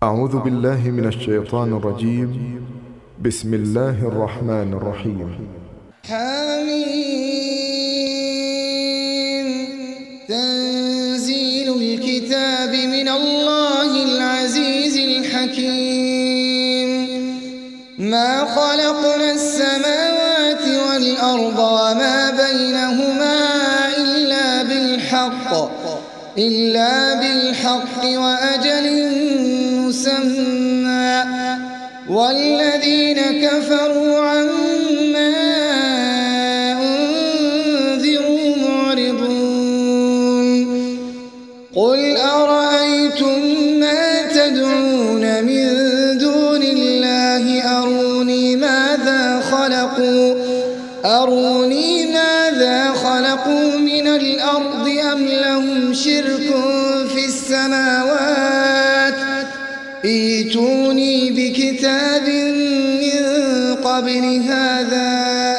أعوذ بالله من الشيطان الرجيم. بسم الله الرحمن الرحيم. حميم. تنزيل الكتاب من الله العزيز الحكيم. ما خلقنا السماوات والأرض وما بينهما إلا بالحق وأجل مسمى والذين كفروا عما أنذروا معرضون. قل أرأيتم ما تدعون من دون الله أروني ماذا خلقوا من الأرض أم لهم شرك في السماوات ائتوني بكتاب من قبل هذا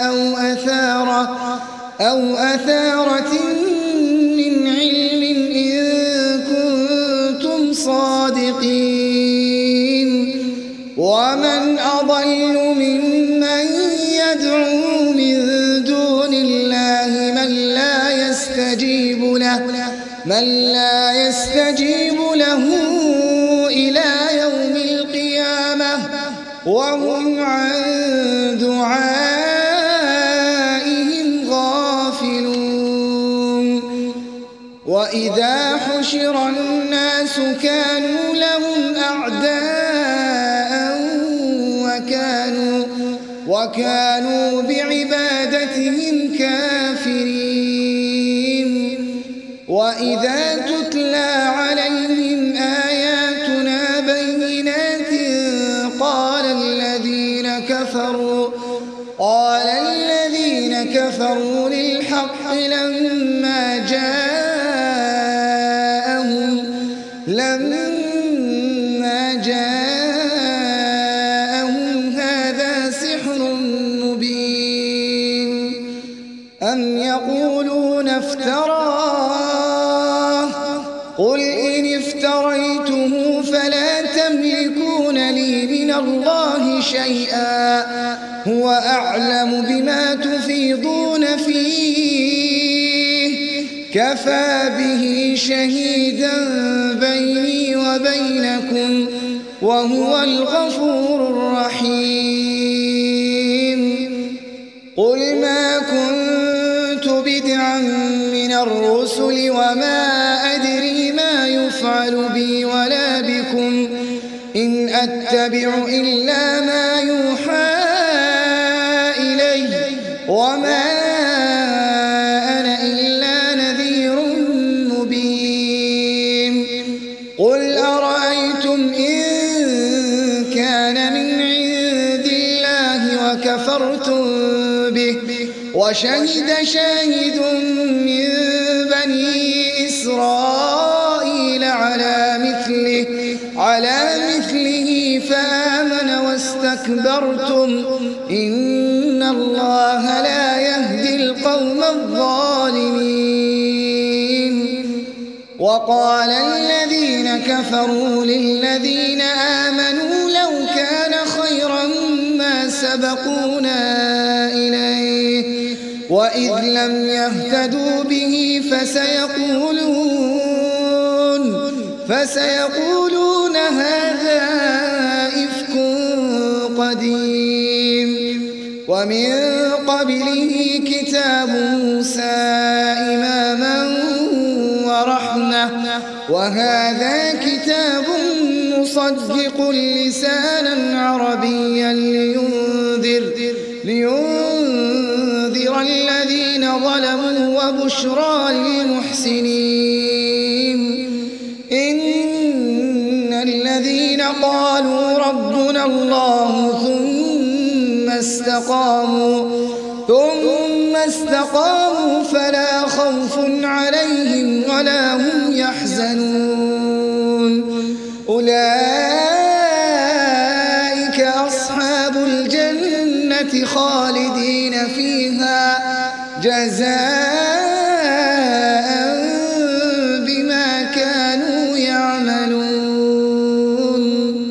أو أثارة من علم إن كنتم صادقين. ومن أضل ممن يدعو من دون الله من لا يستجيب له إلى يوم القيامة وهم عن دعائهم غافلون. وإذا حشر الناس كانوا لهم أعداء وكانوا بعبادتهم كافرين. وإذا تتلى عليهم آياتنا بينات قال الذين كفروا للحق لما جاءهم هذا سحر مبين. أم يقولون افتراه قل إن افتريته فلا تملكون لي من الله شيئا هو أعلم بما تفيضون فيه كفى به شهيدا بيني وبينكم وهو الغفور الرحيم. قل ما كنت بدعا من الرسل وما أدري ما يفعل بي ولا بكم إن أتبع إلا ما يوحى إلي وما أنا إلا نذير مبين. قل أرأيتم إن كان من عند الله وكفرتم به وشهد شاهد من بني إسرائيل على مثله فآمن واستكبرتم إن الله لا يهدي القوم الظالمين. وقال الذين كفروا للذين آمنوا لو كان خيرا ما سبقونا إليه وإذ لم يهتدوا به فسيقولون هذا إفك قديم. ومن قبله كتاب موسى إماما ورحمة وهذا كتاب مصدق لسانا عربيا لينذر الذين ظلموا وبشرى للمحسنين. إن الذين قالوا ربنا الله ثم استقاموا فلا خوف عليهم ولا هم يحزنون. أولئك أصحاب الجنة خالدين فيها جزاء بما كانوا يعملون.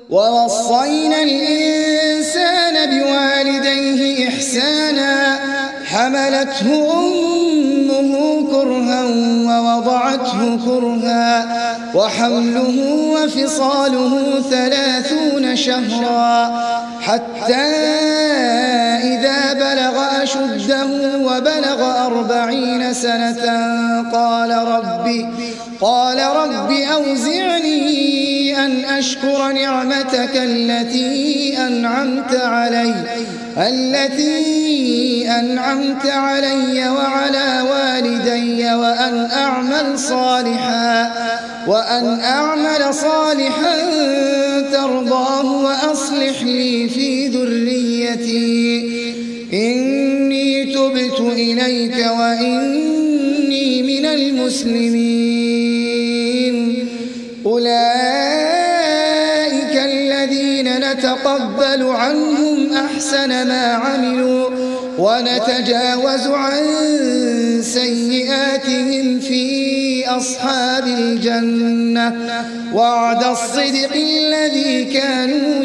ووصينا الإنسان بوالديه إحسانا حملته أمه كرها ووضعته كرها وحمله وفصاله 30 شهرا حتى إذا بلغ أشده وبلغ 40 سنة قال رب أوزعني أن أشكر نعمتك التي أنعمت علي وعلى والدي وأن أعمل صالحا ترضاه وأصلح لي في ذريتي إني تبت إليك وإني من المسلمين أولئك الذين نتقبل عنهم أحسن ما عملوا ونتجاوز عن سيئاتهم في أصحاب الجنة وعد الصدق الذي كانوا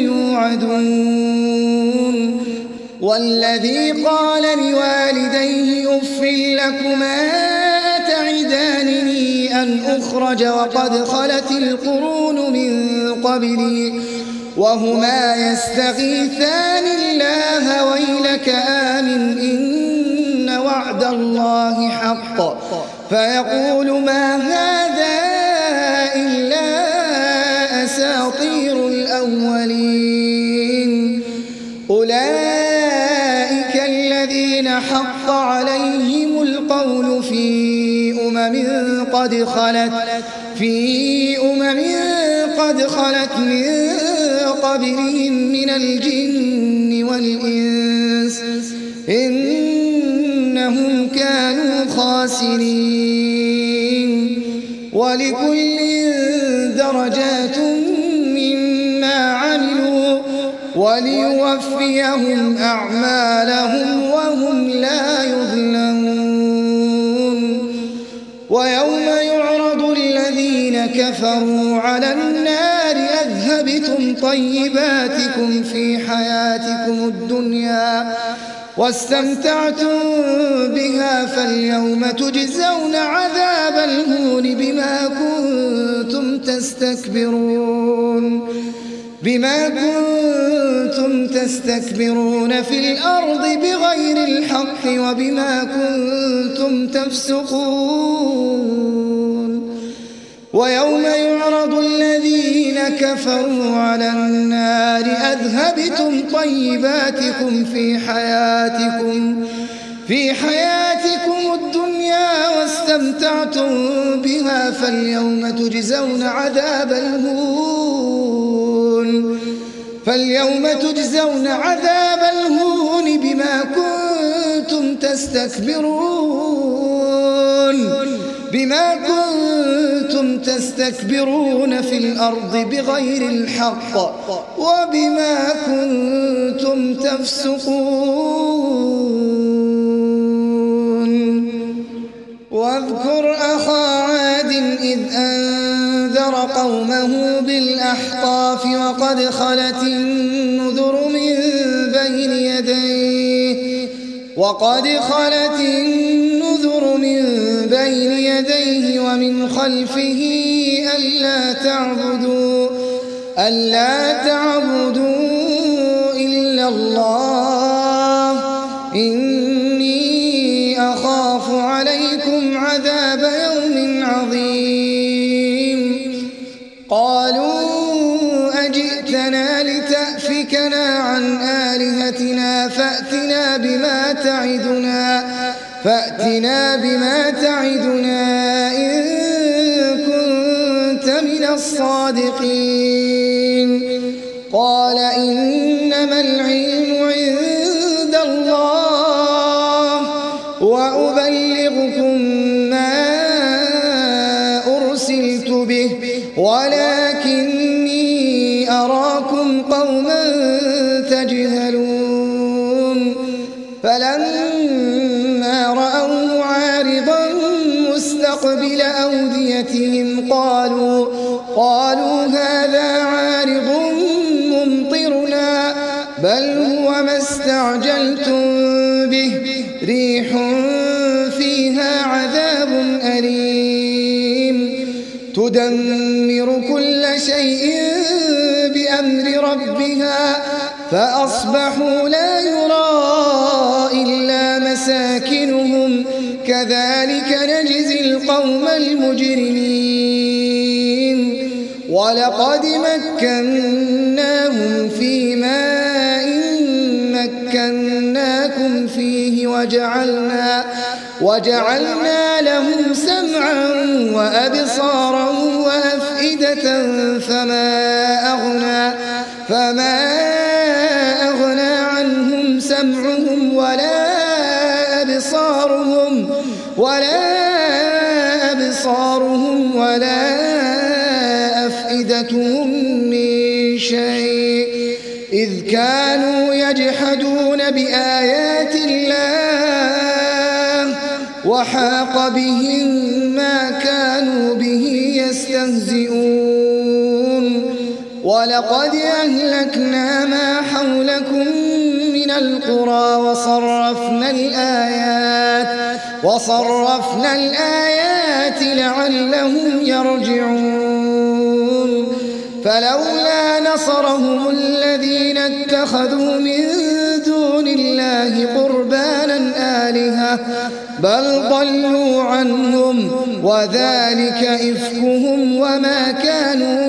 يوعدون والذي قال لوالديه أف لكما أتعدانني أن أخرج وقد خلت القرون من قبلي وهما يستغيثان الله ويلك آمن إن وعد الله حق فيقول ما هذا إلا أساطير الأولين أولئك الذين حق عليهم القول في أمم قد خلت من قبلهم من الجن والإنس إنهم كانوا خاسرين ولكل درجات مما عملوا وليوفيهم أعمالهم وهم لا يظلمون ويوم يعرض الذين كفروا على النار أذهبتم طيباتكم في حياتكم الدنيا واستمتعتم بها فاليوم تجزون عذاب الهون بما كنتم تستكبرون في الأرض بغير الحق وبما كنتم تفسقون ويوم يعرض الذين كفروا على النار أذهبتم طيباتكم في حياتكم الدنيا واستمتعتم بها فاليوم تجزون عذاب الهون بما كنتم تستكبرون في الأرض بغير الحق وبما كنتم تفسقون واذكر أخا عاد إذ أنذر قومه بالأحقاف وقد خلت النذر من بين يديه ومن خلفه ألا تعبدوا إلا الله إني أخاف عليكم عذاب يوم عظيم قالوا أجئتنا لتأفكنا عن آلهتنا فأتنا بما تعدنا إن كنت من الصادقين قال إنما العلم عند الله وأبلغكم ما أرسلت به ولكني أراكم قوما تجهلون فلما رأوه عارضا مستقبل أوديتهم قالوا هذا عارض بل هو ما استعجلتم به ريح فيها عذاب أليم تدمر كل شيء بأمر ربها فأصبحوا لا يرى إلا مساكنهم كذلك نجزي القوم المجرمين ولقد مكناهم في ماء مكناكم فيه وجعلنا لهم سمعا وأبصارا وأفئدة فما أغنى عنهم سمعهم ولا أبصارهم ولا أفئدتهم من شيء إذ كانوا يجحدون بآيات الله وحاق بهم ما كانوا به يستهزئون ولقد أهلكنا ما حولكم من القرى وصرفنا الآيات لعلهم يرجعون فلولا نصرهم الذين اتخذوا من دون الله قربانا آلهة بل ضلوا عنهم وذلك إفكهم وما كانوا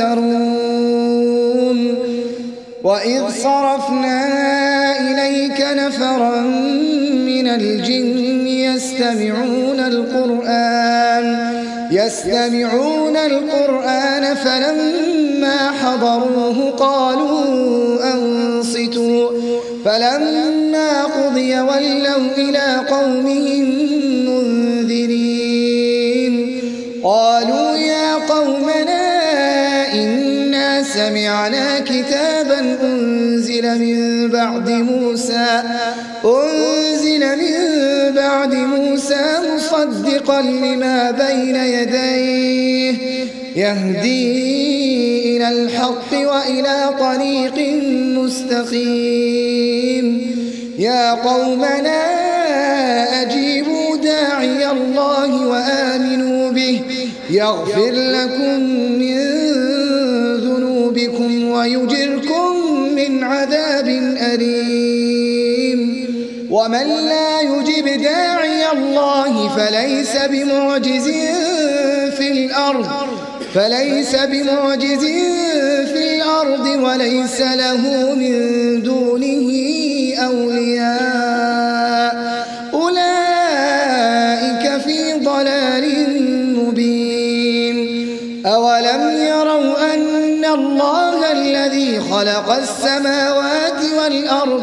يفترون وإذ صرفنا إليك نفرا من الجن يستمعون القرآن فلما حضروه قالوا أنصتوا فلما قضي ولوا إلى قومهم منذرين قالوا يا قومنا إنا سمعنا كتابا أنزل من بعد موسى مصدقا لما بين يديه يهدي إلى الحق وإلى طريق مستقيم يا قومنا أجيبوا داعي الله وآمنوا به يغفر لكم من ذنوبكم ويجركم من عذاب أليم ومن لا يجب داعي الله فليس بمعجز في الأرض وليس له من دونه أولياء أولئك في ضلال مبين أولم يروا أن الله الذي خلق السماوات والأرض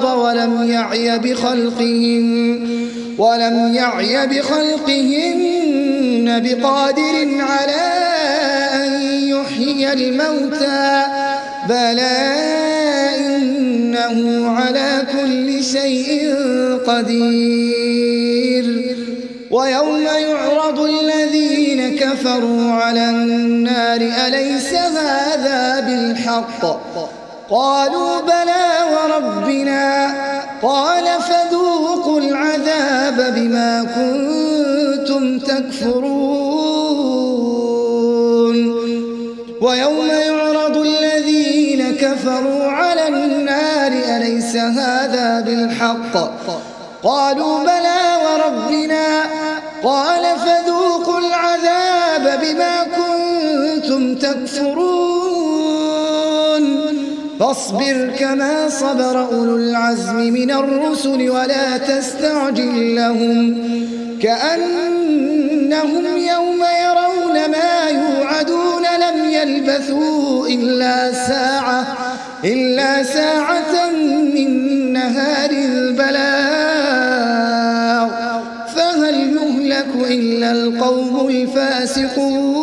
ولم يعي بخلقهن بقادر على أن يحيي الموتى بلى إنه على كل شيء قدير ويوم يعرض الذين كفروا على النار أليس هذا بالحق قالوا بلى وربنا قال فذوقوا العذاب بما كنتم تكفرون ويوم يعرض الذين كفروا على النار أليس هذا بالحق قالوا بلى وربنا قال فذوقوا العذاب بما كنتم تكفرون فاصبر كما صبر أولو العزم من الرسل ولا تستعجل لهم كأنهم يوم يرون ما يوعدون لم يلبثوا إلا ساعة من نهار البلاغ فهل يهلك إلا القوم الفاسقون